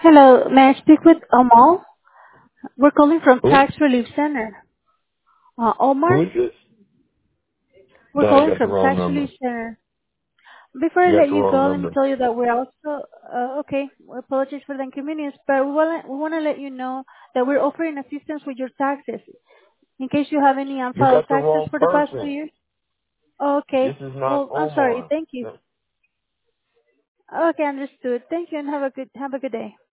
Hello, may I speak with Amal? We're calling from Who? Tax Relief Center. Omar, Who is this? we're No, you calling got the from wrong Tax Relief number. Center. Before I You got let the you wrong go, let me number. tell you that we're also, okay, we apologize for the inconvenience, but we want to let you know that we're offering assistance with your taxes in case you have any You unfiled got the taxes wrong for the past 2 person. years. This Okay, is not well, I'm sorry. Omar. Thank you. No. Okay, understood. Thank you and have a good day.